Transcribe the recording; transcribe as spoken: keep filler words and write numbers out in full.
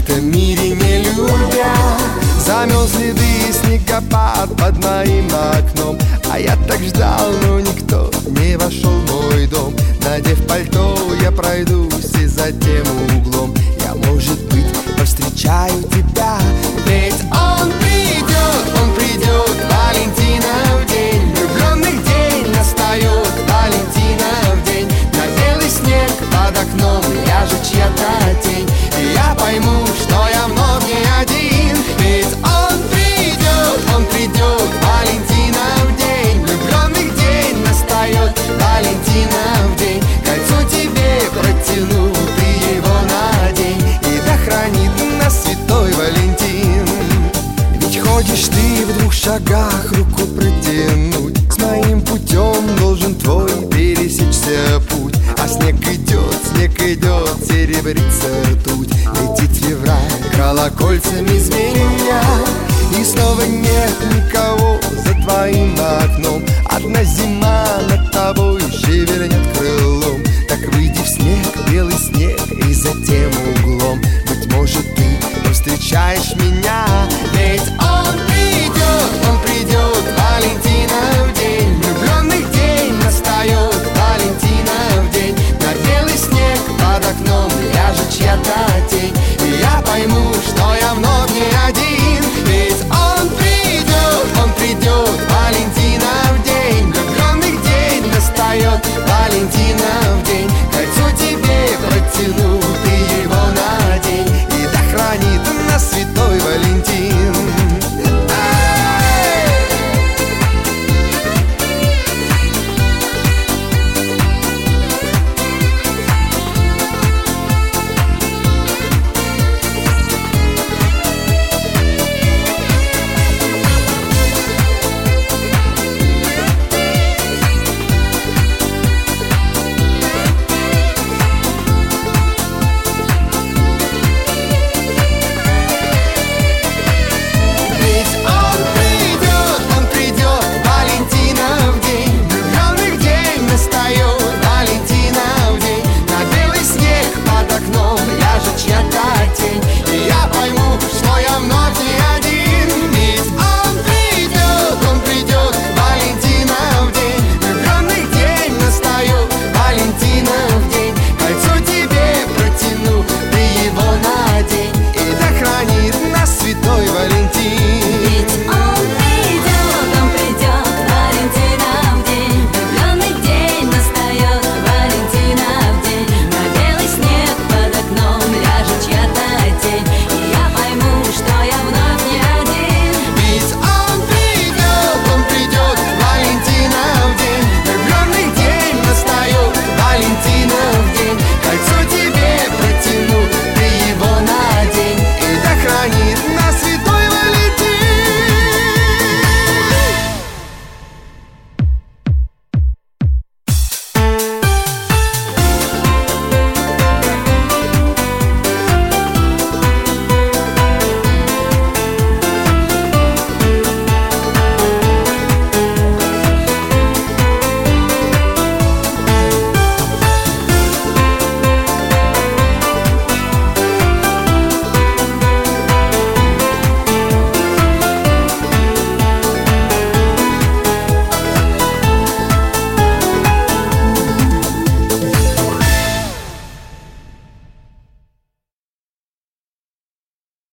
этом мире не любят. Замел следы снегопад под моим окном, а я так ждал, но никто не вошел в мой дом. Надев пальто, я пройдусь и за тем углом. Я, может быть, повстречаю тебя. Ведь он придет, он придет, Валентинов день. Влюбленных день настает, Валентинов день. На белый снег под окном ляжет чья-то тень, и я пойму, что я вновь не один. Ведь он придет, он придет, Валентинов день. Влюбленных день настает, Валентинов день. Кольцо тебе протяну, ты его надень, и да хранит нас святой Валентин. Ведь ходишь ты в двух шагах, руку протянуть. С моим путем должен твой пересечься путь. А снег идет, снег идет, серебрится ртуть. Летит февраль, колокольцами звенят, и снова нет никого за твоим окном. Одна зима над тобой шевельнет крылом. Так выйди в снег, белый снег, и затем